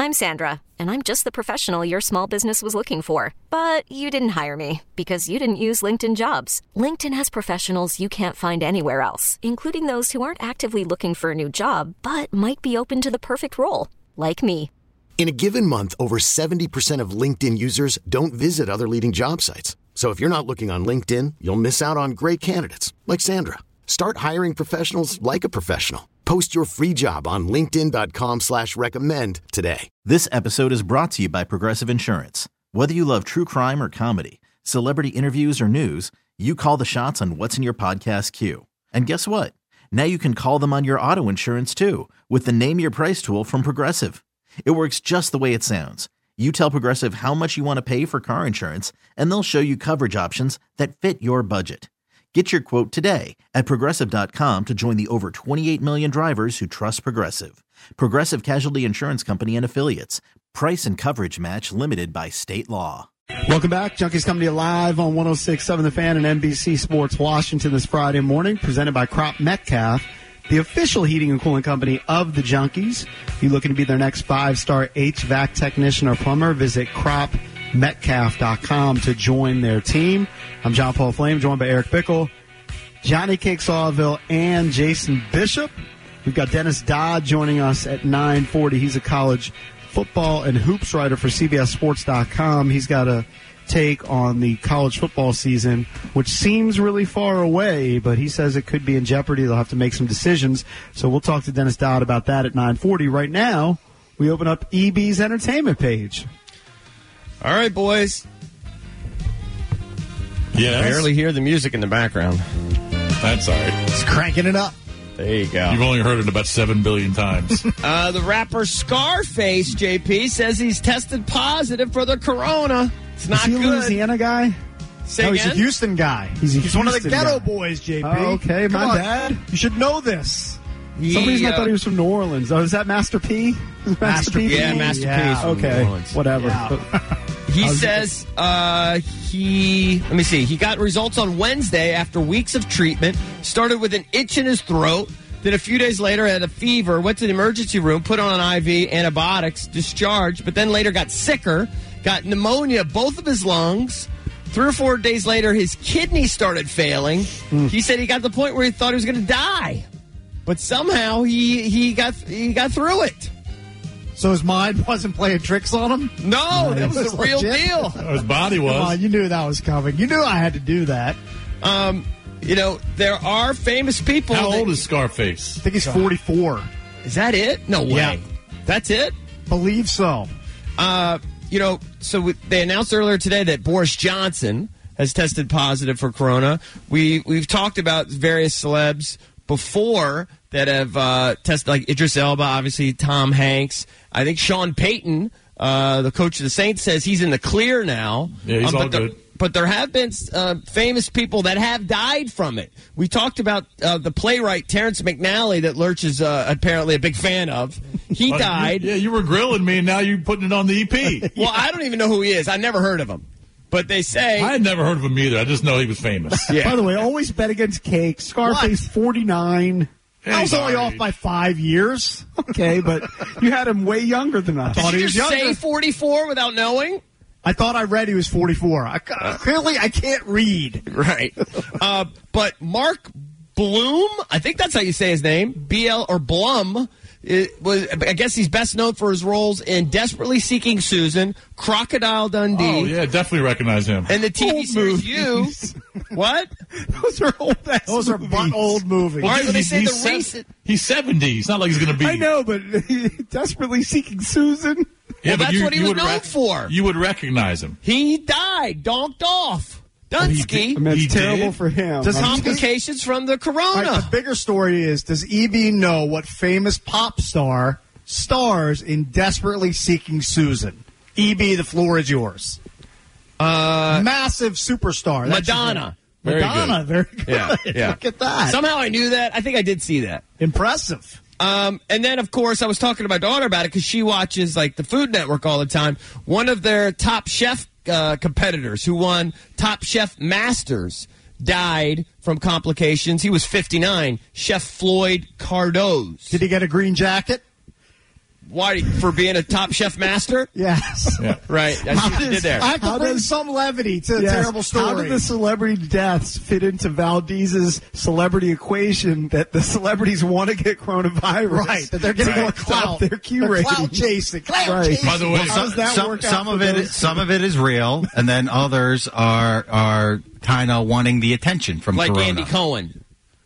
I'm Sandra, and I'm just the professional your small business was looking for. But you didn't hire me because you didn't use LinkedIn Jobs. LinkedIn has professionals you can't find anywhere else, including those who aren't actively looking for a new job, but might be open to the perfect role, like me. In a given month, over 70% of LinkedIn users don't visit other leading job sites. So if you're not looking on LinkedIn, you'll miss out on great candidates like Sandra. Start hiring professionals like a professional. Post your free job on linkedin.com/recommend today. This episode is brought to you by Progressive Insurance. Whether you love true crime or comedy, celebrity interviews or news, you call the shots on what's in your podcast queue. And guess what? Now you can call them on your auto insurance too with the Name Your Price tool from Progressive. It works just the way it sounds. You tell Progressive how much you want to pay for car insurance, and they'll show you coverage options that fit your budget. Get your quote today at Progressive.com to join the over 28 million drivers who trust Progressive. Progressive Casualty Insurance Company and Affiliates. Price and coverage match limited by state law. Welcome back. Junkies coming to you live on 106.7 The Fan and NBC Sports Washington this Friday morning, presented by Crop Metcalf, the official heating and cooling company of the Junkies. If you're looking to be their next 5-star HVAC technician or plumber, visit cropmetcalf.com to join their team. I'm John Paul Flame, joined by Eric Bickle, Johnny Cake Sawville, and Jason Bishop. We've got Dennis Dodd joining us at 9:40. He's a college football and hoops writer for CBSSports.com. He's got a take on the college football season, which seems really far away, but he says it could be in jeopardy. They'll have to make some decisions. So we'll talk to Dennis Dodd about that at 9:40. Right now, we open up EB's entertainment page. All right, boys. Yes. Barely hear the music in the background. That's all right. It's cranking it up. There you go. You've only heard it about 7 billion times. The rapper Scarface, JP, says he's tested positive for the corona. It's not Is he good. a Louisiana guy? Say no, again? he's a Houston guy. He's one of the Houston ghetto guy. boys, JP. Oh, okay, Come my on. bad. You should know this. For some reason I thought he was from New Orleans. Oh, is that Master P? Master P? Yeah, Master P is from okay, New Orleans. whatever. Yeah. He says let me see, he got results on Wednesday after weeks of treatment, started with an itch in his throat, then a few days later had a fever, went to the emergency room, put on an IV, antibiotics, discharged, but then later got sicker, got pneumonia, both of his lungs. 3 or 4 days later, his kidneys started failing. He said he got to the point where he thought he was going to die. But somehow he got through it. So his mind wasn't playing tricks on him? No, that was the real legit. deal. His body was. Come on, you knew that was coming. You knew I had to do that. There are famous people. How old is Scarface? I think he's 44. Is that it? No way. Yeah. That's it? Believe so. So they announced earlier today that Boris Johnson has tested positive for corona. We've talked about various celebs before that have tested, like Idris Elba, obviously, Tom Hanks. I think Sean Payton, the coach of the Saints, says he's in the clear now. Yeah, he's all good. But there have been famous people that have died from it. We talked about the playwright Terrence McNally that Lurch is apparently a big fan of. He died. You were grilling me, and now you're putting it on the EP. Well, I don't even know who he is. I never heard of him. But they say... I had never heard of him either. I just know he was famous. Yeah. By the way, always bet against Cake. Scarface, 49. I was only off by 5 years. Okay, but you had him way younger than I thought. Did He you was just younger. say 44 without knowing? I thought I read he was 44. Clearly, I can't read. Right. But Mark Bloom, I think that's how you say his name, BL or Blum, I guess he's best known for his roles in Desperately Seeking Susan, Crocodile Dundee. Oh, yeah, definitely recognize him. And the TV Old series movies. You. What? Those are old. Those are butt old movies. All right, when they say He's the race... He's 70. It's not like he's going to be... I know, but Desperately Seeking Susan. Yeah, Well, but that's what he was would known for. You would recognize him. He died, donked off. Dunsky. I mean, He it's terrible did? for him. Does Complications from the All corona. right, the bigger story is, does EB know what famous pop star stars in Desperately Seeking Susan? EB, the floor is yours. Massive superstar. That's Madonna. Very Madonna, very good. Yeah. Look at that. Somehow I knew that. I think I did see that. Impressive. And then, of course, I was talking to my daughter about it because she watches, like, the Food Network all the time. One of their Top Chef competitors who won Top Chef Masters died from complications. He was 59. Chef Floyd Cardoz. Did he get a green jacket? Why? For being a Top Chef master? Yes. Yeah. Right. That's what you did there. I have to bring some levity to the terrible story. How did the celebrity deaths fit into Valdez's celebrity equation that the celebrities want to get coronavirus? Right, that they're getting more clout. Their Q They're rating. clout chasing. Right. By the way, How does that work out some for of it, those some of it is real, and then others are kind of wanting the attention from Like Corona. Andy Cohen.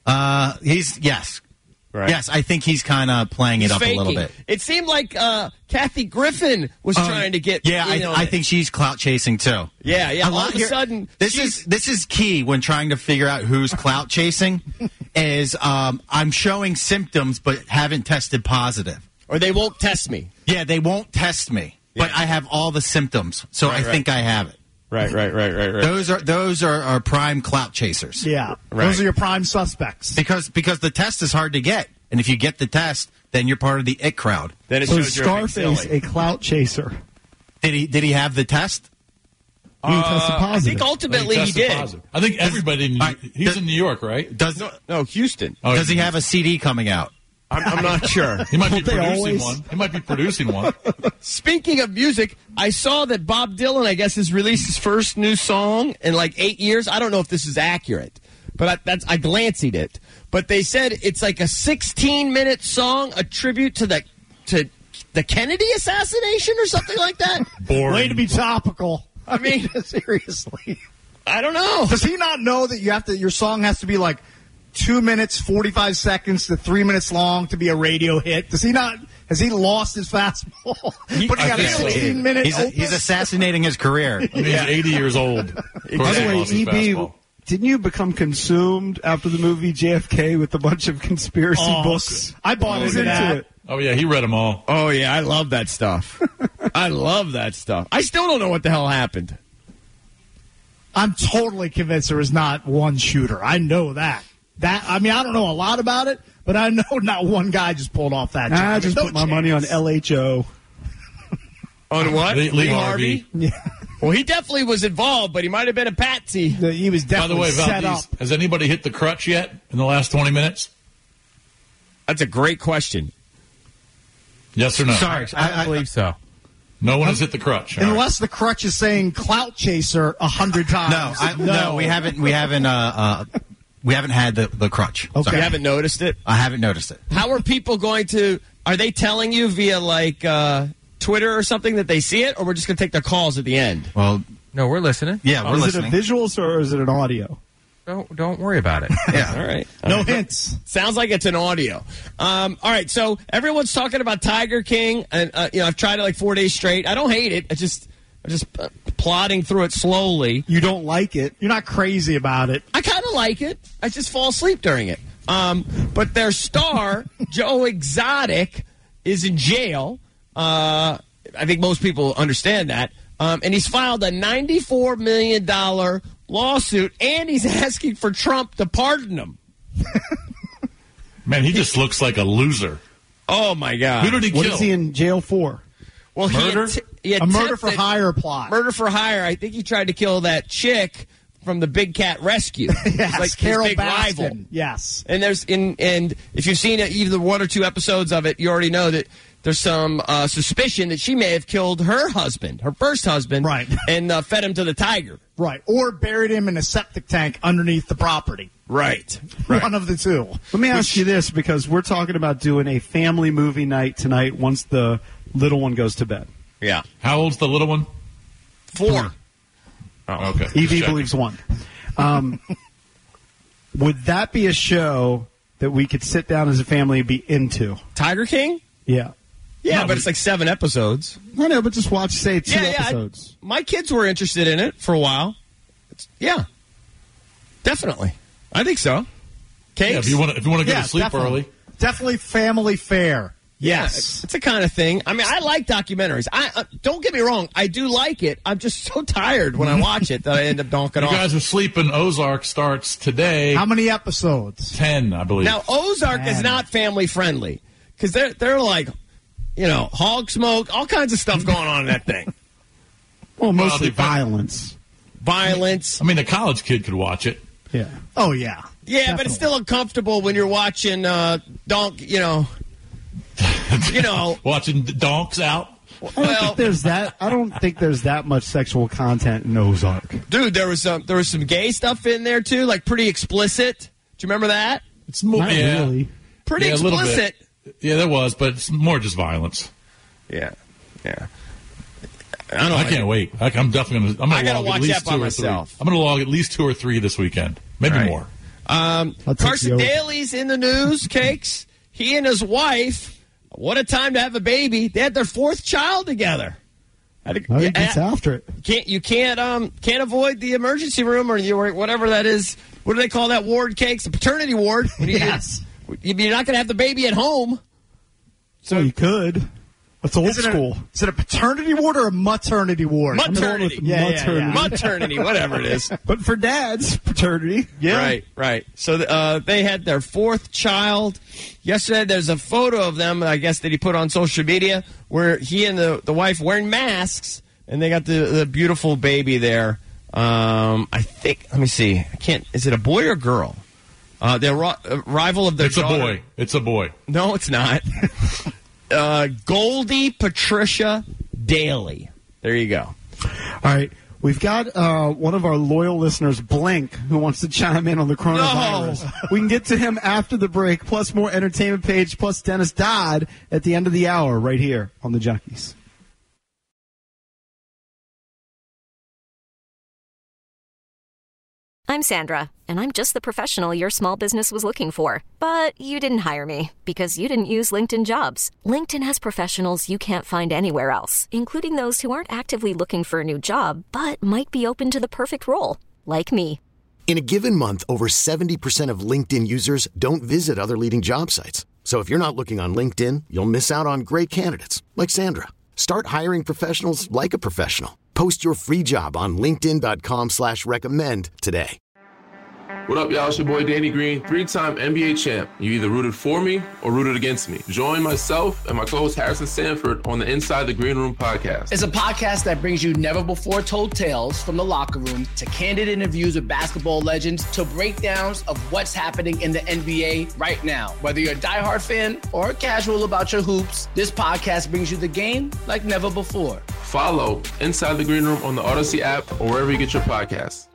Yes. Right. Yes, I think he's kind of playing it He's up faking. a little bit. It seemed like Kathy Griffin was trying to get. Yeah, I think she's clout chasing too. Yeah. All of a here- sudden, this is key when trying to figure out who's clout chasing. Is I'm showing symptoms but haven't tested positive. or they won't test me. Yeah, they won't test me, but I have all the symptoms, so I think I have it. Right. Those are prime clout chasers. Yeah. Right. Those are your prime suspects. Because the test is hard to get, and if you get the test, then you're part of the it crowd. Then it So shows you're a big Scarface, silly. a clout chaser. Did he have the test? He tested I positive. think ultimately he tested did. positive. I think everybody. He's in New York, right? Does No, Houston. Oh, does he have a CD coming out? I'm not sure. He might be Don't they producing always- one. He might be producing one. Speaking of music, I saw that Bob Dylan, I guess, has released his first new song in like 8 years. I don't know if this is accurate, but I glanced at it. But they said it's like a 16-minute song, a tribute to the Kennedy assassination or something like that. Boring. Way to be topical. I mean, Seriously. I don't know. Does he not know that your song has to be like 2 minutes, 45 seconds to 3 minutes long to be a radio hit? Does he not? Has he lost his fastball? Putting out a think so. 16-minute He's assassinating his career. I mean, he's 80 years old. Of course By he the way, lost his EB, fastball. didn't you become consumed after the movie JFK with a bunch of conspiracy books? I bought I was into that. it. Oh yeah, he read them all. Oh, yeah, I love that stuff. I love that stuff. I still don't know what the hell happened. I'm totally convinced there was not one shooter. I know that. I don't know a lot about it, but I know not one guy just pulled off that. I job. just No put my money on chance. LHO. On what? Lee Harvey. Well, he definitely was involved, but he might have been a patsy. He was By the definitely way, set up. Valdez, has anybody hit the crutch yet in the last 20 minutes? That's a great question. Yes or no? Sorry, I believe so. No one has hit the crutch. All right. Unless the crutch is saying clout chaser 100 times. No, we haven't had the crutch. Okay. Sorry. You haven't noticed it? I haven't noticed it. How are people going to... Are they telling you via, like, Twitter or something that they see it, or we're just going to take their calls at the end? Well, No, we're listening. yeah, we're Is listening. it a visuals or is it an audio? Don't worry about it. Yeah. All right. No hints. Sounds like it's an audio. All right, so everyone's talking about Tiger King, and I've tried it like 4 days straight. I don't hate it. I'm just plodding through it slowly. You don't like it. You're not crazy about it. I kind of like it. I just fall asleep during it. But their star, Joe Exotic, is in jail. I think most people understand that. And he's filed a $94 million lawsuit, and he's asking for Trump to pardon him. Man, he just looks like a loser. Oh, my God. Who did he What kill? is he in jail for? Well, Murder? he A murder for attempted- hire plot. Murder for hire. I think he tried to kill that chick from the Big Cat Rescue. Yes, like Carol his big Baskin. rival. Yes. And and if you've seen either one or two episodes of it, you already know that there's some suspicion that she may have killed her husband, her first husband, Right. and fed him to the tiger. Right. Or buried him in a septic tank underneath the property. Right. One of the two. Let me ask you this, because we're talking about doing a family movie night tonight once the little one goes to bed. Yeah. How old's the little one? 4. Oh, okay. EV Just checking. believes one. Would that be a show that we could sit down as a family and be into? Tiger King? Yeah. Yeah, No, but it's like 7 episodes. I know, but just watch, say, two Yeah, episodes. my kids were interested in it for a while. Yeah. Definitely. I think so. Cakes? Yeah, if you want to go Yeah, to sleep definitely. early. Definitely family fare. Yes. It's the kind of thing. I mean, I like documentaries. I don't get me wrong. I do like it. I'm just so tired when I watch it that I end up donking You off. guys are sleeping. Ozark starts today. How many episodes? 10, I believe. Now, Ozark is not family friendly because they're like, hog smoke, all kinds of stuff going on in that thing. Well, mostly they- violence. Violence. I mean, a college kid could watch it. Yeah. Oh, yeah. Yeah, but it's still uncomfortable when you're watching Watching donks out. I don't think there's that much sexual content in Ozark. Dude, there was some gay stuff in there too, like pretty explicit. Do you remember that? It's more really. Pretty explicit. A little bit. Yeah, there was, but it's more just violence. Yeah. I can't wait. I'm definitely going to. I gotta watch that by myself. I'm going to log at least 2 or 3 this weekend, maybe more. Carson Daly's in the news. Cakes. He and his wife. What a time to have a baby. They had their 4th child together. He gets after it. You can't avoid the emergency room or whatever that is. What do they call that ward, Cakes? The paternity ward. Yes. You're not going to have the baby at home. So you could. That's old school. Is it a paternity ward or a maternity ward? Maternity. Maternity, whatever it is. But for dads, paternity. Yeah. Right. So they had their 4th child. Yesterday, there's a photo of them, I guess, that he put on social media where he and the wife wearing masks, and they got the beautiful baby there. I think, let me see. Is it a boy or girl? The rival of their daughter. It's a boy. No, it's not. Goldie Patricia Daly. There you go. All right. We've got one of our loyal listeners, Blink, who wants to chime in on the coronavirus. No. We can get to him after the break, plus more entertainment page, plus Dennis Dodd at the end of the hour right here on The Junkies. I'm Sandra, and I'm just the professional your small business was looking for. But you didn't hire me because you didn't use LinkedIn Jobs. LinkedIn has professionals you can't find anywhere else, including those who aren't actively looking for a new job, but might be open to the perfect role, like me. In a given month, over 70% of LinkedIn users don't visit other leading job sites. So if you're not looking on LinkedIn, you'll miss out on great candidates like Sandra. Start hiring professionals like a professional. Post your free job on linkedin.com/recommend today. What up, y'all? It's your boy Danny Green, 3-time NBA champ. You either rooted for me or rooted against me. Join myself and my co-host Harrison Sanford on the Inside the Green Room podcast. It's a podcast that brings you never-before-told tales from the locker room to candid interviews with basketball legends to breakdowns of what's happening in the NBA right now. Whether you're a diehard fan or casual about your hoops, this podcast brings you the game like never before. Follow Inside the Green Room on the Odyssey app or wherever you get your podcasts.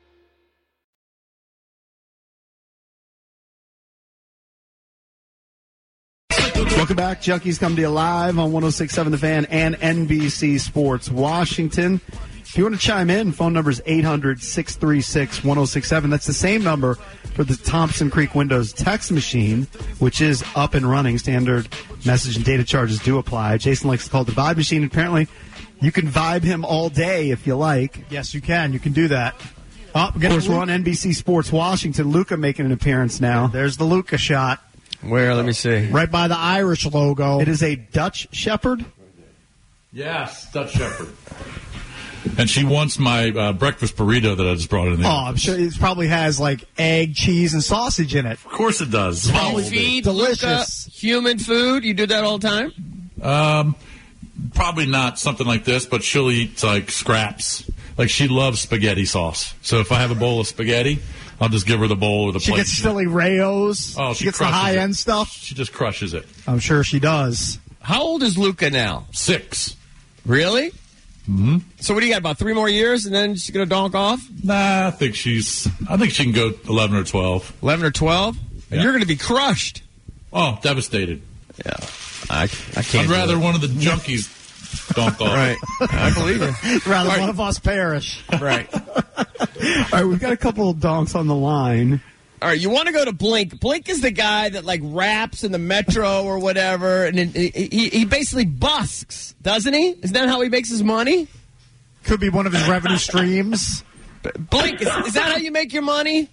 Welcome back. Junkies come to you live on 106.7 The Fan and NBC Sports Washington. If you want to chime in, phone number is 800-636-1067. That's the same number for the Thompson Creek Windows text machine, which is up and running. Standard message and data charges do apply. Jason likes to call it the Vibe Machine. Apparently, you can vibe him all day if you like. Yes, you can. You can do that. Of course, we're on NBC Sports Washington. Luca making an appearance now. There's the Luca shot. Where? Let me see. Right by the Irish logo. It is a Dutch Shepherd? Yes, Dutch Shepherd. And she wants my breakfast burrito that I just brought in there. Oh, I'm sure it probably has like egg, cheese, and sausage in it. Of course it does. You feed Luca human food? You do that all the time? Probably not something like this, but she'll eat like scraps. Like she loves spaghetti sauce. So if I have a bowl of spaghetti, I'll just give her the bowl or the plate. She gets Silly Rayos. Oh, she gets the high-end stuff. She just crushes it. I'm sure she does. How old is Luca now? 6. Really? Mm-hmm. So what do you got, about 3 more years, and then she's going to donk off? Nah, I think she can go 11 or 12. 11 or 12? And you're going to be crushed. Oh, devastated. Yeah. I can't. I'd rather one of the junkies donk off. Right. I believe it. Rather one of us perish. Right. All right, we've got a couple of donks on the line. All right, you want to go to Blink. Blink is the guy that, like, raps in the metro or whatever, and he basically busks, doesn't he? Isn't that how he makes his money? Could be one of his revenue streams. Blink, is that how you make your money?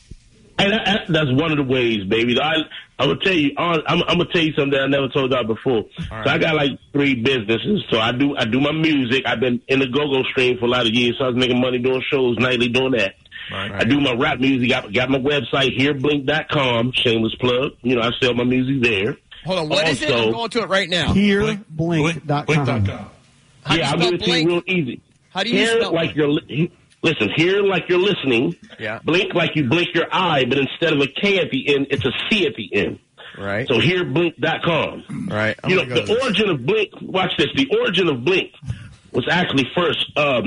That's one of the ways, baby. I'm gonna tell you. I'm gonna tell you something that I never told y'all before. Right. So I got like 3 businesses. So I do my music. I've been in the go-go stream for a lot of years. So I was making money doing shows nightly, doing that. Right. I do my rap music. I got my website hearblink.com. Shameless plug. You know, I sell my music there. Hold on. What is it? I'm going to it right now. Hearblink.com. Yeah, I'll give it to you real easy. How do you spell like Listen, hear like you're listening. Yeah. Blink like you blink your eye, but instead of a K at the end, it's a C at the end. Right. So hearblink.com. Right. You know, the origin of Blink, watch this, the origin of Blink was actually first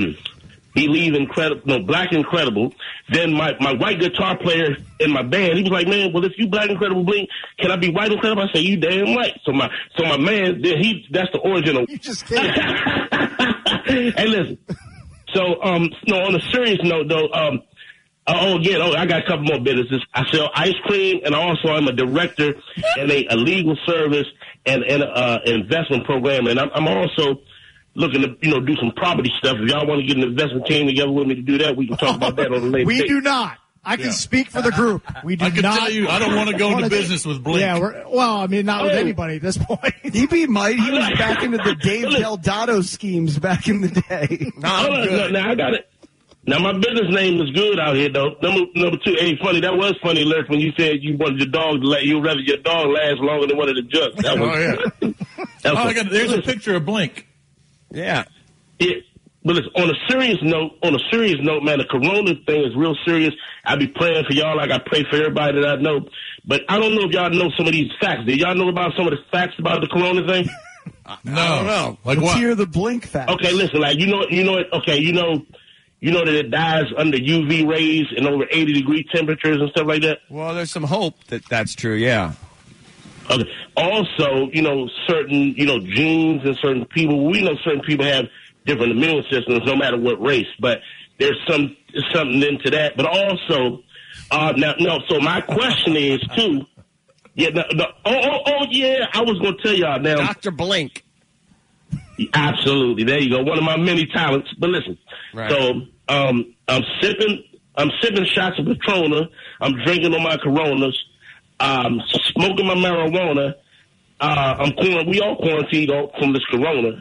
Black Incredible. Then my white guitar player in my band, he was like, man, well, if you Black Incredible Blink, can I be White Incredible? I say, you damn right. So my man, that's the origin of. You just kidding. Hey, listen. So, no, on a serious note, though, I got a couple more businesses. I sell ice cream, and also I'm a director in a legal service and an investment program. And I'm also looking to, do some property stuff. If y'all want to get an investment team together with me to do that, we can talk about that on a later date. We do not. I can speak for the group. We do I can not. tell you, I don't want to go into business with Blink. Yeah, not with anybody at this point. He was back into the Dave Delgado schemes back in the day. Now I got it. Now my business name is good out here, though. Number two, funny. That was funny, Lurch, when you said you wanted your dog to you'd rather your dog last longer than one of the judges. That was, there's a picture of Blink. Yeah. But on a serious note, man, the corona thing is real serious. I be praying for y'all like I pray for everybody that I know. But I don't know if y'all know some of these facts. Do y'all know about some of the facts about the corona thing? No. I don't know. Like Let's what? hear the Blink facts. Okay, listen, like you know that it dies under UV rays and over 80-degree temperatures and stuff like that? Well, there's some hope that that's true, yeah. Okay. Also, certain, genes and certain people, we know certain people have different immune systems no matter what race, but there's something into that. But also, so my question is, too, I was going to tell y'all now. Dr. Blink. Absolutely. There you go. One of my many talents. But listen, right. So I'm sipping shots of Patrona. I'm drinking on my Coronas. Smoking my marijuana. We all quarantined from this Corona.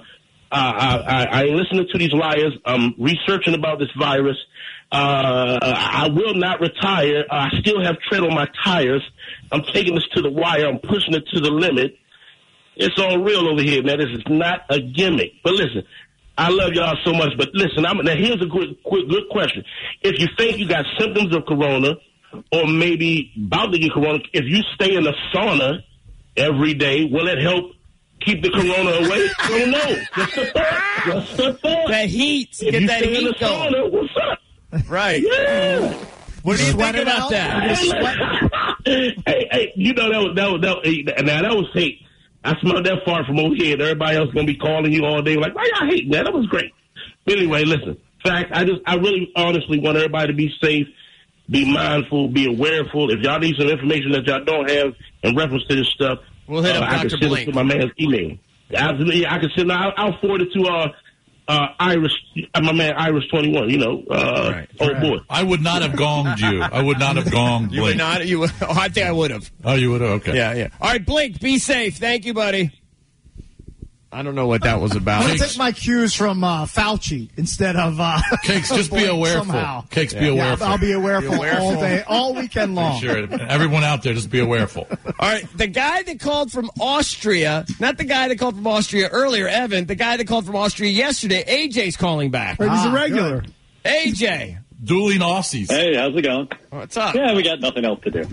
I ain't listening to these liars. I'm researching about this virus. I will not retire. I still have tread on my tires. I'm taking this to the wire. I'm pushing it to the limit. It's all real over here, man. This is not a gimmick. But listen, I love y'all so much. But listen, now here's a good question. If you think you got symptoms of Corona, or maybe about to get Corona, if you stay in the sauna every day, will it help keep the Corona away? I don't know. Just a thought. That heat. If Get you that stay in heat the sauna, going. what's up? Right. Yeah. What do you think about that? Hey, that was hate. I smelled that fart from over here, and everybody else going to be calling you all day like, why y'all hating that? That was great. But anyway, listen. Fact, I really honestly want everybody to be safe, be mindful, be awareful. If y'all need some information that y'all don't have in reference to this stuff, we'll hit up I can Dr. send Blink. it to my man's email. Absolutely, I can send. I'll forward it to Irish, my man Irish 21. Old boy. I would not have gonged you. I would not have gonged Blink. You would not. You would. Oh, I think I would have. Oh, you would have. Okay. Yeah. All right, Blink. Be safe. Thank you, buddy. I don't know what that was about. I'm going to take my cues from Fauci instead of Cakes, just be awareful. Somehow. Cakes, be awareful. I'll be awareful all day, all weekend long. Sure. Everyone out there, just be awareful. All right, the guy that called from Austria, not the guy that called from Austria earlier, Evan, the guy that called from Austria yesterday, AJ's calling back. Right, he's a regular. Good. AJ. Dueling Aussies. Hey, how's it going? What's up? Yeah, we got nothing else to do.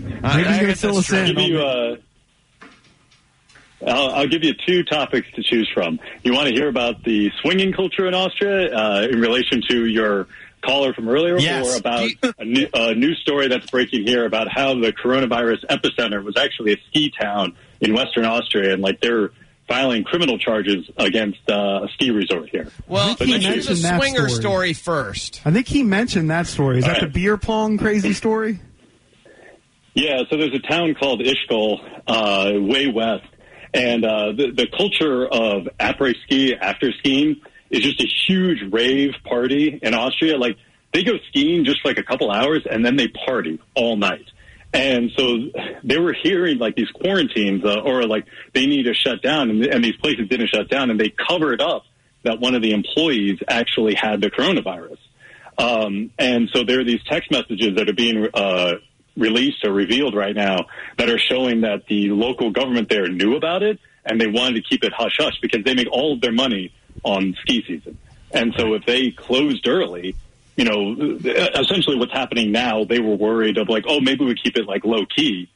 I'll give you two topics to choose from. You want to hear about the swinging culture in Austria in relation to your caller from earlier, yes. or about a news story that's breaking here about how the coronavirus epicenter was actually a ski town in Western Austria, and they're filing criminal charges against a ski resort here. Well, he choose a swinger story first. I think he mentioned that story. Is that the beer pong crazy story? Yeah, so there's a town called Ischgl, way west. And the culture of après-ski, after skiing, is just a huge rave party in Austria. They go skiing just for a couple hours, and then they party all night. And so they were hearing, these quarantines, or they need to shut down, and these places didn't shut down, and they covered up that one of the employees actually had the coronavirus. And so there are these text messages that are being released or revealed right now that are showing that the local government there knew about it, and they wanted to keep it hush-hush because they make all of their money on ski season. And so if they closed early, essentially what's happening now, they were worried of maybe we keep it low-key,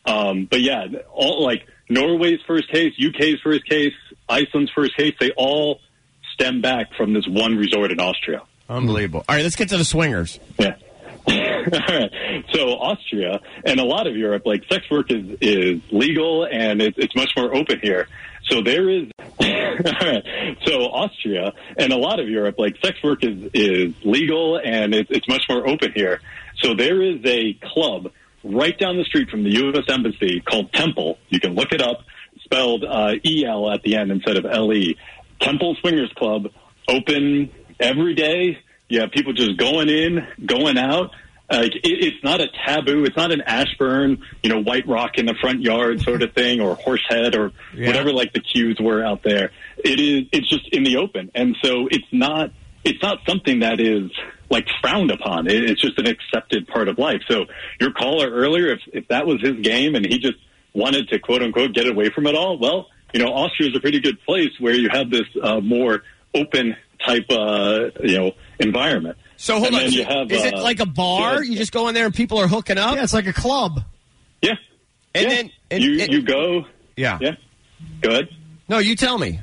But yeah, all like Norway's first case, UK's first case, Iceland's first case, they all stem back from this one resort in Austria. Unbelievable. All right, let's get to the swingers. Yeah. All right. So Austria and a lot of Europe, like sex work is legal and it's much more open here. So there is, so Austria and a lot of Europe, like sex work is legal and it's much more open here. So there is a club right down the street from the U.S. Embassy called Temple. You can look it up, spelled E-L at the end instead of L-E. Temple Swingers Club, open every day. Yeah, people just going in, going out. It's not a taboo. It's not an Ashburn, White Rock in the front yard sort of thing, or Horsehead, or whatever like the cues were out there. It's just in the open, and so it's not something that is like frowned upon. It's just an accepted part of life. So your caller earlier, if that was his game and he just wanted to quote unquote get away from it all, well, Austria is a pretty good place where you have this more open type environment. So hold on, is it like a bar? Yeah. You just go in there and people are hooking up? Yeah, it's like a club. Yeah. And yeah. then you go. Yeah. Yeah. Go ahead. No, you tell me.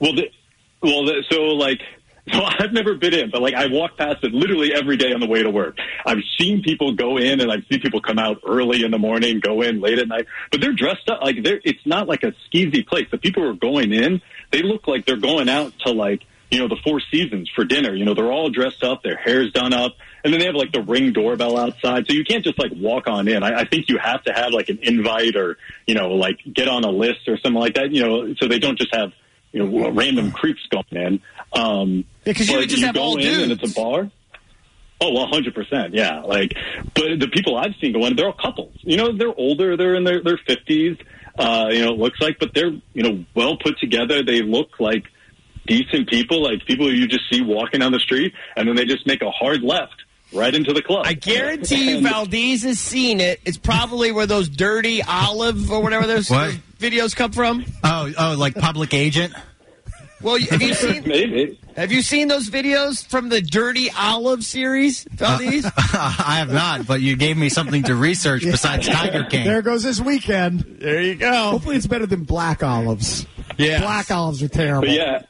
So I've never been in, but I walk past it literally every day on the way to work. I've seen people go in and I've seen people come out early in the morning, go in late at night, but they're dressed up it's not like a skeezy place. The people who are going in, they look like they're going out to the Four Seasons for dinner. They're all dressed up, their hair's done up, and then they have the Ring doorbell outside. So you can't just walk on in. I think you have to have an invite or, get on a list or something like that, so they don't just have, random creeps going in. Because you just have all dudes. And it's a bar. Oh, well, 100%, yeah. But the people I've seen go in, they're all couples. They're older, they're in their 50s, it looks like, but they're, well put together. They look like decent people, people you just see walking down the street, and then they just make a hard left right into the club. I guarantee you Valdez has seen it. It's probably where those Dirty Olive or whatever those videos come from. Oh, like Public Agent? Well, have you seen maybe? Have you seen those videos from the Dirty Olive series, Valdez? I have not, but you gave me something to research besides Tiger King. There goes this weekend. There you go. Hopefully it's better than black olives. Yeah. Black olives are terrible. But yeah.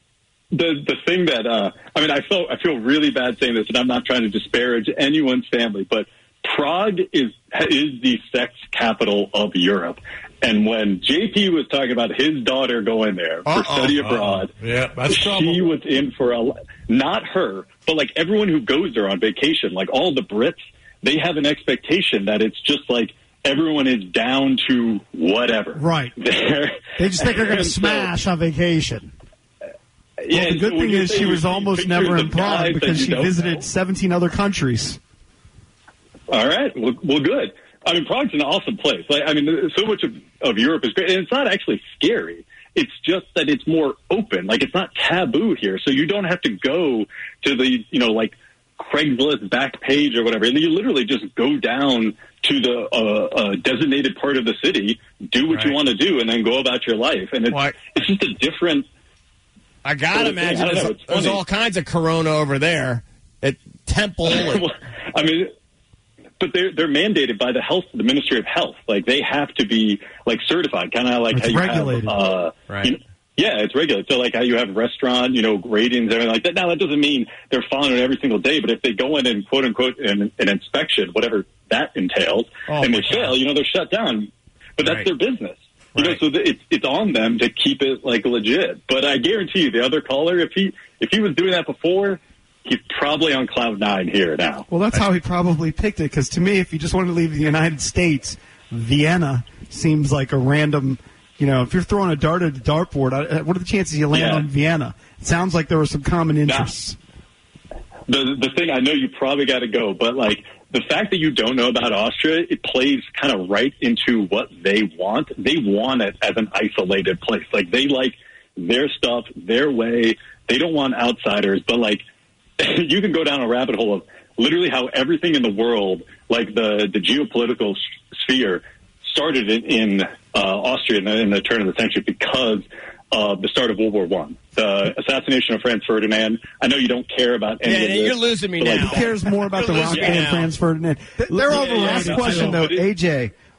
The thing that I feel really bad saying this, and I'm not trying to disparage anyone's family, but Prague is the sex capital of Europe. And when JP was talking about his daughter going there for study abroad, that's she was in for not her, but everyone who goes there on vacation, all the Brits, they have an expectation that it's just everyone is down to whatever. Right. They just think they're going to smash on vacation. Yeah, well, the good thing is she was almost never in Prague because she visited 17 other countries. All right. Well, good. Prague's an awesome place. So much of Europe is great. And it's not actually scary. It's just that it's more open. It's not taboo here. So you don't have to go to the, Craigslist back page or whatever. And you literally just go down to the designated part of the city, do what you want to do, and then go about your life. And it's just a different... I gotta imagine there's all kinds of corona over there at Temple. But they're mandated by the Ministry of Health. They have to be certified, kind of like it's how you regulated. Have. Right. Yeah, it's regulated. So how you have restaurant, ratings, everything like that. Now that doesn't mean they're following it every single day. But if they go in and quote unquote an inspection, whatever that entails, and they fail, they're shut down. But that's their business. Right. So it's on them to keep it legit. But I guarantee you, the other caller, if he was doing that before, he's probably on cloud 9 here now. Well, that's how he probably picked it. Because to me, if you just wanted to leave the United States, Vienna seems like a random. If you're throwing a dart at a dartboard, what are the chances you land on Vienna? It sounds like there were some common interests. The thing, I know you probably got to go, but the fact that you don't know about Austria, it plays kind of right into what they want. They want it as an isolated place. They like their stuff, their way. They don't want outsiders. But, you can go down a rabbit hole of literally how everything in the world, the geopolitical sphere, started in Austria in the turn of the century because of the start of World War I. The assassination of Franz Ferdinand. I know you don't care about any of this. You're losing me now. Who cares more about the rock band Franz Ferdinand? They're overrated. Last question, though, AJ.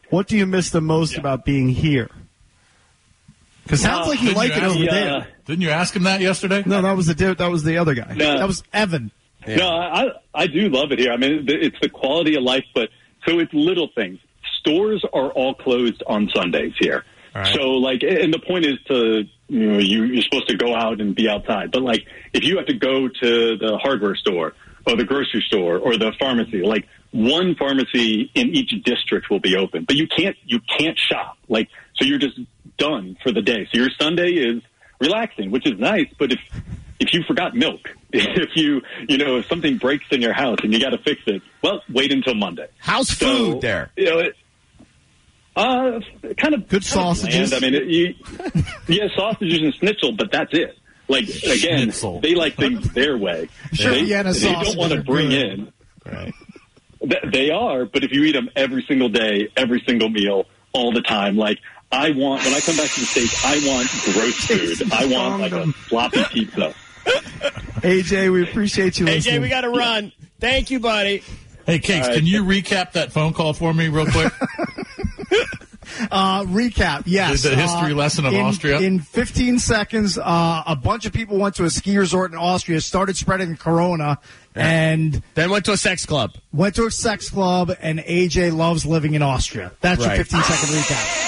What do you miss the most about being here? Because sounds like you like it over there. Didn't you ask him that yesterday? No, that was the other guy. No. That was Evan. Yeah. No, I do love it here. I mean, it's the quality of life, but so it's little things. Stores are all closed on Sundays here. Right. So, like, and the point is to, you're supposed to go out and be outside. But, like, if you have to go to the hardware store or the grocery store or the pharmacy, like, one pharmacy in each district will be open. But you can't shop. Like, so you're just done for the day. So your Sunday is relaxing, which is nice. But if you forgot milk, if something breaks in your house and you got to fix it, well, wait until Monday. How's food there? Kind of good sausages. Bland. I mean, sausages and schnitzel, but that's it. Like, again, they like things their way. Sure, they don't want to bring in. Right. They are, but if you eat them every single day, every single meal, all the time, like, when I come back to the States, I want gross food. I want like a floppy pizza. AJ, we appreciate you listening. AJ, we got to run. Thank you, buddy. Hey, Cakes, can you recap that phone call for me real quick? Recap, yes. The history lesson of Austria. In 15 seconds, a bunch of people went to a ski resort in Austria, started spreading corona, and then went to a sex club. And AJ loves living in Austria. That's your 15-second recap.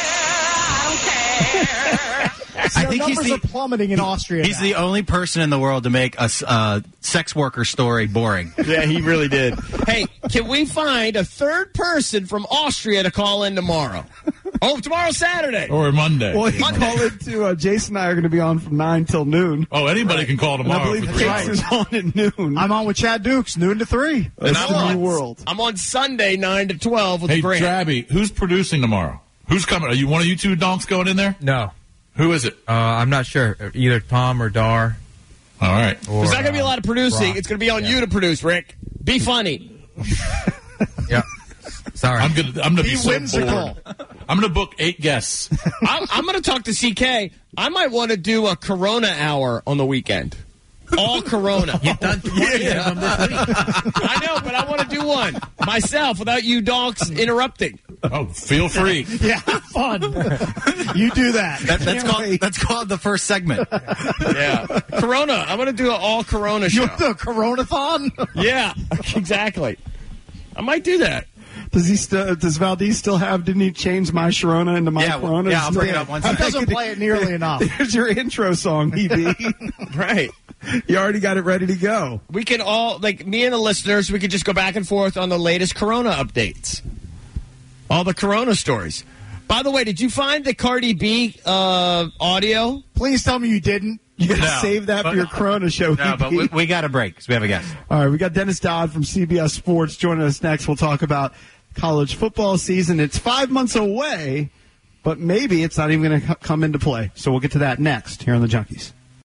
I think numbers are plummeting in Austria. He's the only person in the world to make a sex worker story boring. Yeah, he really did. Hey, can we find a third person from Austria to call in tomorrow? Tomorrow's Saturday. Or Monday. Well, you call it to Jason and I are going to be on from 9 till noon. Oh, anybody can call tomorrow. And I believe Cakes is on at noon. I'm on with Chad Dukes, noon to 3. That's the new world. I'm on Sunday, 9 to 12 with Grant. Hey, Drabby, who's producing tomorrow? Who's coming? Are you one of you two donks going in there? No. Who is it? I'm not sure. Either Tom or Dar. All right. There's not going to be a lot of producing. Brock. It's going to be on you to produce, Rick. Be funny. Yeah. Sorry. I'm gonna be so whimsical. bored. I'm going to book 8 guests. I'm going to talk to CK. I might want to do a Corona hour on the weekend. All Corona. You've done 20 of them this week. I know, but I want to do one myself without you donks interrupting. Oh, feel free. Yeah, have fun. You do that. That's called the first segment. Yeah. Corona. I'm going to do an all Corona show. You want the Corona-thon? Yeah, exactly. I might do that. Does Valdez still have? Didn't he change My Sharona into My Corona? Yeah, I'll bring it up once. He doesn't play it nearly enough. There's your intro song, EB. Right. You already got it ready to go. We can all, like me and the listeners, we could just go back and forth on the latest Corona updates. All the Corona stories. By the way, did you find the Cardi B audio? Please tell me you didn't. You got to save that for your Corona show. No, but we got a break because we have a guest. All right, we got Dennis Dodd from CBS Sports joining us next. We'll talk about college football season. It's 5 months away, but maybe it's not even going to come into play. So we'll get to that next here on the Junkies.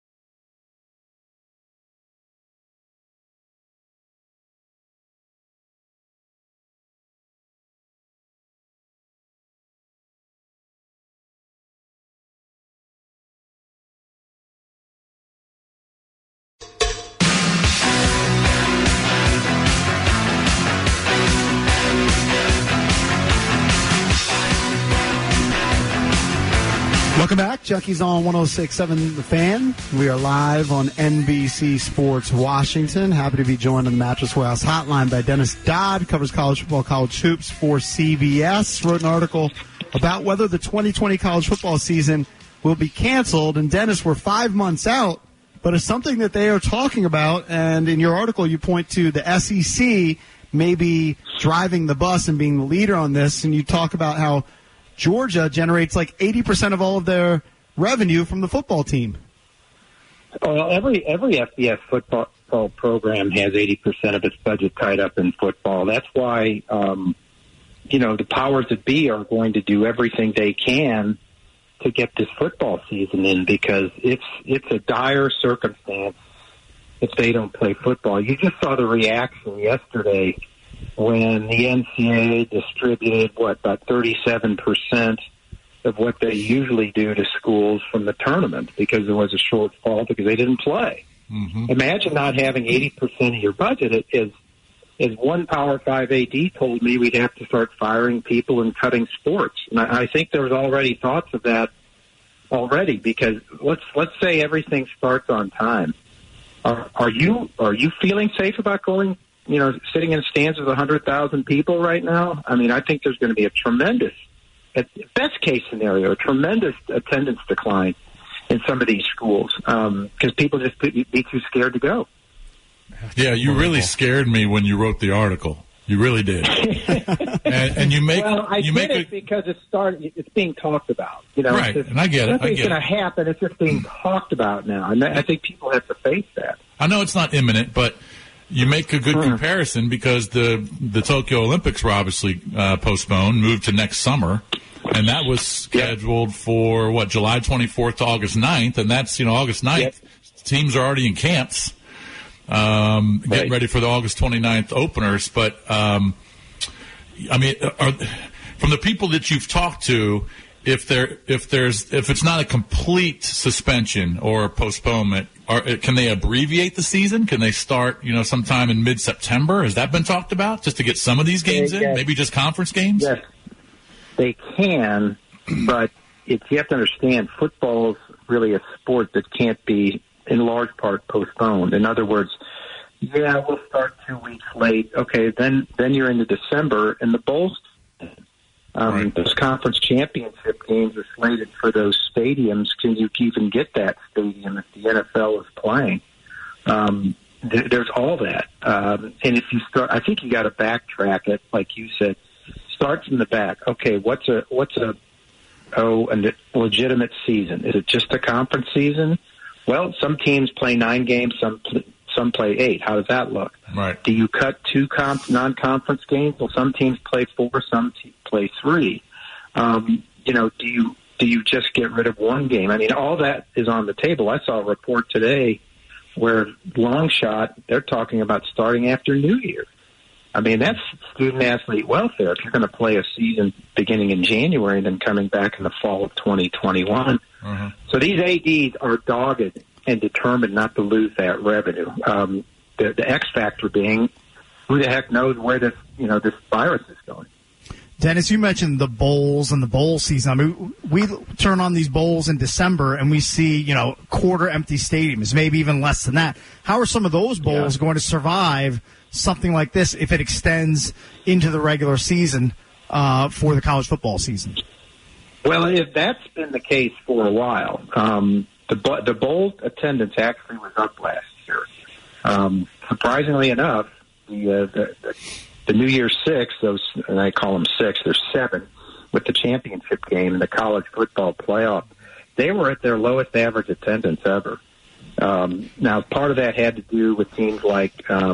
Welcome back. Junkies on 106.7 The Fan. We are live on NBC Sports Washington. Happy to be joined on the Mattress Warehouse Hotline by Dennis Dodd. Covers college football, college hoops for CBS. Wrote an article about whether the 2020 college football season will be canceled. And Dennis, we're 5 months out, but it's something that they are talking about. And in your article, you point to the SEC maybe driving the bus and being the leader on this. And you talk about how Georgia generates like 80% of all of their revenue from the football team. Well, every FBS football program has 80% of its budget tied up in football. That's why, the powers that be are going to do everything they can to get this football season in, because it's a dire circumstance if they don't play football. You just saw the reaction yesterday when the NCAA distributed, about 37% of what they usually do to schools from the tournament because there was a shortfall because they didn't play. Mm-hmm. Imagine not having 80% of your budget. It is as one Power 5 AD told me, we'd have to start firing people and cutting sports. And I think there was already thoughts of that already, because let's say everything starts on time. Are you feeling safe about going, sitting in stands with 100,000 people right now? I mean, I think there's going to be a tremendous, at best case scenario, a tremendous attendance decline in some of these schools because people just be too scared to go. Yeah, you really scared me when you wrote the article. You really did. and you make it because it's being talked about. Right, and I get it. Nothing's going to happen. It's just being talked about now, and I think people have to face that. I know it's not imminent, but you make a good comparison because the Tokyo Olympics were obviously postponed, moved to next summer, and that was scheduled for, July 24th to August 9th, and that's, August 9th. Teams are already in camps. Getting ready for the August 29th openers. But, from the people that you've talked to, if it's not a complete suspension or postponement, can they abbreviate the season? Can they start, sometime in mid-September? Has that been talked about, just to get some of these games in? Maybe just conference games? Yes, they can, but you have to understand, football is really a sport that can't be in large part postponed. In other words, we'll start 2 weeks late. Okay, then you're into December, and the bowls, those conference championship games are slated for those stadiums. Can you even get that stadium if the NFL is playing? There's all that. And if you start, I think you got to backtrack it, like you said. Start from the back. Okay, what's a legitimate season? Is it just a conference season? Well, some teams play 9 games, some play 8. How does that look? Right. Do you cut 2 non-conference games? Well, some teams play 4, some play 3. Do you just get rid of 1 game? I mean, all that is on the table. I saw a report today where long shot, they're talking about starting after New Year. I mean, that's student-athlete welfare. If you're going to play a season beginning in January and then coming back in the fall of 2021. So these ADs are dogged and determined not to lose that revenue. The X factor being, who the heck knows where this virus is going. Dennis, you mentioned the bowls and the bowl season. I mean, we turn on these bowls in December and we see, quarter empty stadiums, maybe even less than that. How are some of those bowls going to survive something like this if it extends into the regular season for the college football season? Well, if that's been the case for a while, the bowl attendance actually was up last year. Surprisingly enough, the New Year's Six, and I call them 6, there's 7, with the championship game and the college football playoff, they were at their lowest average attendance ever. Now, part of that had to do with teams like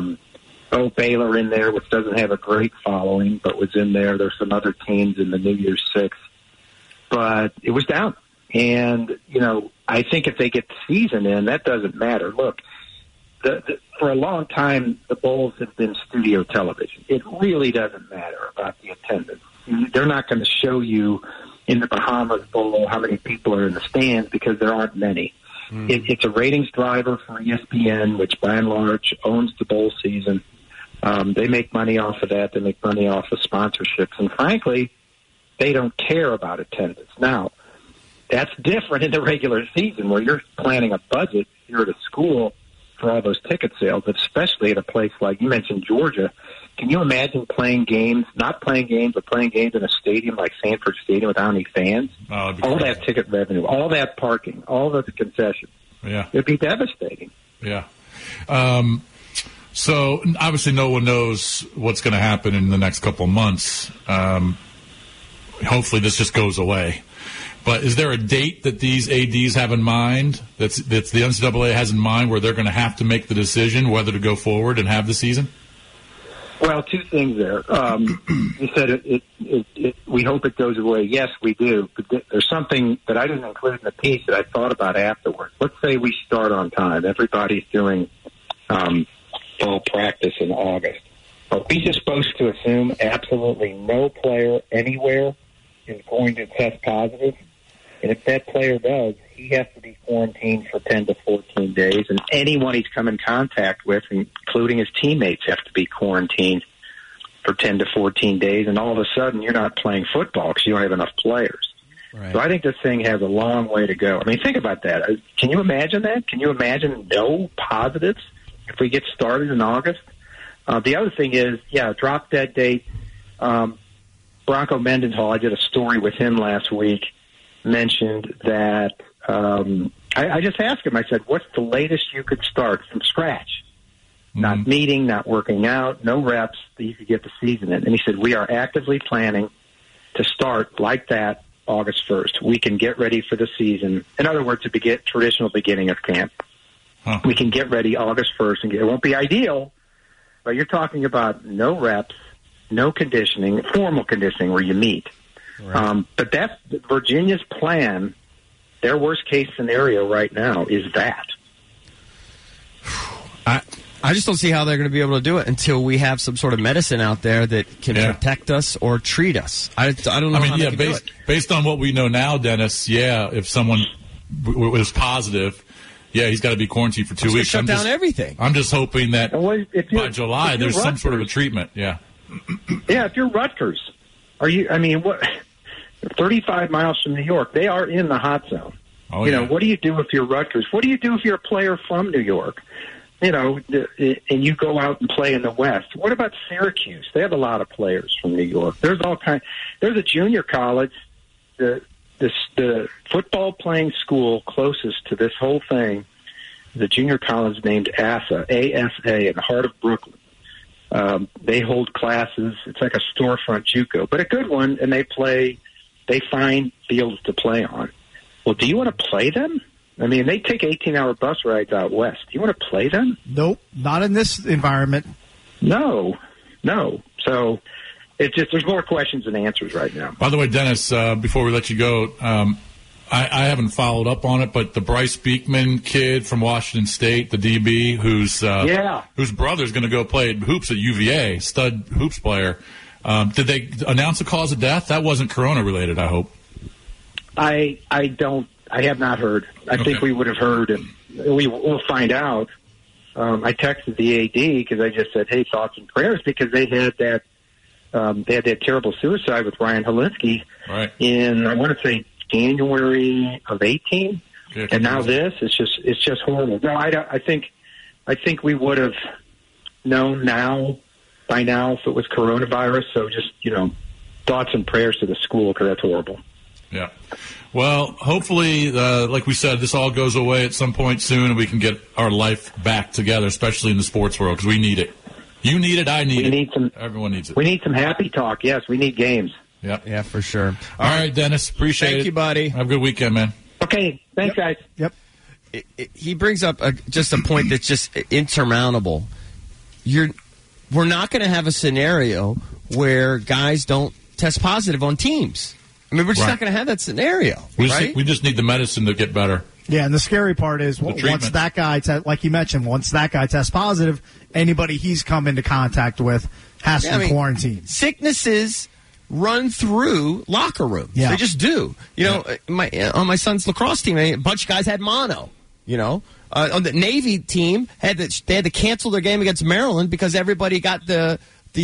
Baylor in there, which doesn't have a great following, but was in there. There's some other teams in the New Year's Six. But it was down. And, I think if they get the season in, that doesn't matter. Look, for a long time, the bowls have been studio television. It really doesn't matter about the attendance. They're not going to show you in the Bahamas Bowl how many people are in the stands because there aren't many. It's a ratings driver for ESPN, which by and large owns the bowl season. They make money off of that. They make money off of sponsorships. And frankly, they don't care about attendance. Now, that's different in the regular season where you're planning a budget here at a school for all those ticket sales, especially at a place like you mentioned, Georgia. Can you imagine not playing games, but playing games in a stadium like Sanford Stadium without any fans? All that ticket revenue, all that parking, all those concessions. Yeah. It'd be devastating. Yeah. So obviously no one knows what's going to happen in the next couple of months. Hopefully this just goes away. But is there a date that these ADs have in mind, that's the NCAA has in mind, where they're going to have to make the decision whether to go forward and have the season? Well, 2 things there. You said we hope it goes away. Yes, we do. But there's something that I didn't include in the piece that I thought about afterwards. Let's say we start on time. Everybody's doing full practice in August. Are we just supposed to assume absolutely no player anywhere is going to test positive? And if that player does, he has to be quarantined for 10 to 14 days, and anyone he's come in contact with, including his teammates, have to be quarantined for 10 to 14 days, and all of a sudden you're not playing football because you don't have enough players. Right. So I think this thing has a long way to go. I mean, think about that. Can you imagine that? Can you imagine no positives if we get started in August? The other thing is, drop dead date. Bronco Mendenhall, I did a story with him last week, mentioned that I just asked him, I said, what's the latest you could start from scratch? Not meeting, not working out, no reps that you could get the season in. And he said, we are actively planning to start like that August 1st. We can get ready for the season. In other words, a traditional beginning of camp. We can get ready August 1st. And it won't be ideal, but you're talking about no reps, no conditioning, formal conditioning where you meet. Right. But that's Virginia's plan. Their worst case scenario right now is that. I just don't see how they're going to be able to do it until we have some sort of medicine out there that can protect us or treat us. I don't know. I mean, based on what we know now, Dennis, if someone was positive, he's got to be quarantined for 2 weeks. Shut down everything. I'm just hoping that by July there's some sort of a treatment. Yeah, if you're Rutgers, what? 35 miles from New York, they are in the hot zone. What do you do if you're Rutgers? What do you do if you're a player from New York? And you go out and play in the West. What about Syracuse? They have a lot of players from New York. There's a junior college, the football playing school closest to this whole thing, the junior college named ASA, A-S-A, in the heart of Brooklyn. They hold classes. It's like a storefront JUCO, but a good one, and they find fields to play on. Well, do you want to play them? I mean, they take 18-hour bus rides out west. Do you want to play them? Nope, not in this environment. No. So it's just there's more questions than answers right now. By the way, Dennis, before we let you go, I haven't followed up on it, but the Bryce Beekman kid from Washington State, the DB, whose brother's going to go play hoops at UVA, stud hoops player. Did they announce a cause of death? That wasn't corona-related, I hope. I have not heard. I think we would have heard, and we'll find out. I texted the AD because I just said, "Hey, thoughts and prayers," because they had that terrible suicide with Ryan Helinski in, I want to say, January of 18, and now this. It's just horrible. No, I think we would have known by now if it was coronavirus. So just thoughts and prayers to the school because that's horrible. Yeah. Well, hopefully, like we said, this all goes away at some point soon and we can get our life back together, especially in the sports world, because we need it. You need it. I need it. Everyone needs it. We need some happy talk. Yes, we need games. Yep. Yeah, for sure. All right, Dennis. Appreciate it. Thank you, buddy. Have a good weekend, man. Okay. Thanks, guys. Yep. He brings up just a point that's just insurmountable. We're not going to have a scenario where guys don't test positive on teams. I mean, we're just not going to have that scenario, right? We just need the medicine to get better. Yeah, and the scary part is once that guy, like you mentioned, once that guy tests positive, anybody he's come into contact with has to quarantine. Sicknesses run through locker rooms. Yeah. They just do. On my son's lacrosse team, a bunch of guys had mono. On the Navy team, they had to cancel their game against Maryland because everybody got the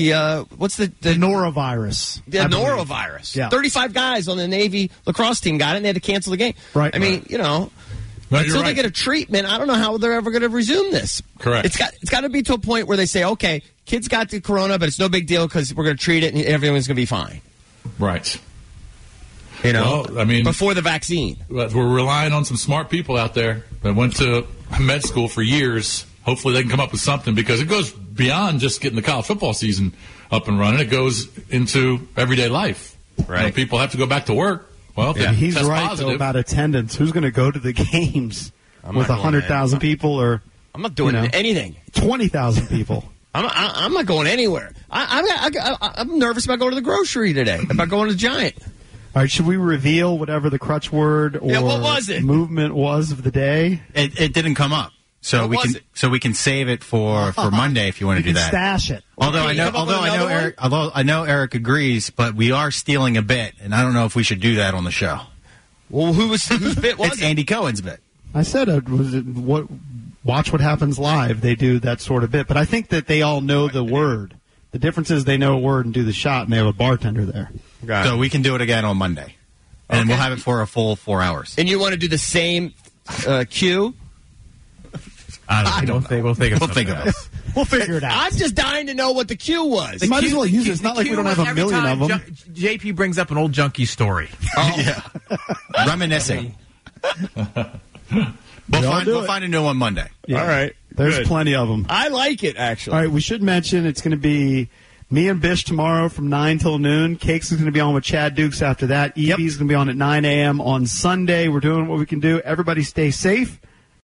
norovirus. The norovirus. Yeah. 35 guys on the Navy lacrosse team got it, and they had to cancel the game. Right. I mean, until they get a treatment, I don't know how they're ever going to resume this. Correct. It's got to be to a point where they say, okay, kids got the corona, but it's no big deal because we're going to treat it and everyone's going to be fine. Right. Well, I mean, before the vaccine. We're relying on some smart people out there that went to med school for years. Hopefully they can come up with something because it goes beyond just getting the college football season up and running. It goes into everyday life. Right. People have to go back to work. Well, he's test right positive. though about attendance. Who's going to go to the games with 100,000 people? Or I'm not doing anything. 20,000 people. I'm not going anywhere. I'm nervous about going to the grocery today. About going to Giant. All right, should we reveal whatever the crutch word or what was it? movement was of the day? It didn't come up. So we can save it for Monday if you want to do that. Stash it. Although I know Eric agrees, but we are stealing a bit, and I don't know if we should do that on the show. Well, whose bit was It's it? Andy Cohen's bit. I said, watch what happens live. They do that sort of bit. But I think that they all know the word. The difference is they know a word and do the shot, and they have a bartender there. So we can do it again on Monday. And we'll have it for a full 4 hours. And you want to do the same cue? I don't know. We'll think of it. We'll figure it out. I'm just dying to know what the cue was. Might as well use it. It's not like we don't have a million of them. JP brings up an old junkie story. Yeah. Reminiscing. We'll find a new one Monday. Yeah. All right. There's Good. plenty of them. I like it, actually. All right, we should mention it's going to be me and Bish tomorrow from 9 till noon. Cakes is going to be on with Chad Dukes after that. EB is going to be on at 9 a.m. on Sunday. We're doing what we can do. Everybody stay safe.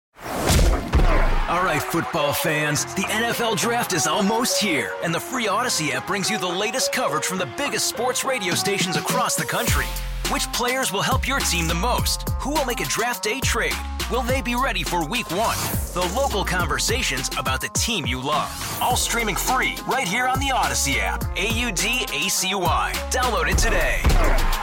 All right, football fans, the NFL Draft is almost here, and the free Odyssey app brings you the latest coverage from the biggest sports radio stations across the country. Which players will help your team the most? Who will make a draft day trade? Will they be ready for week 1? The local conversations about the team you love. All streaming free right here on the Odyssey app. AUDACY. Download it today.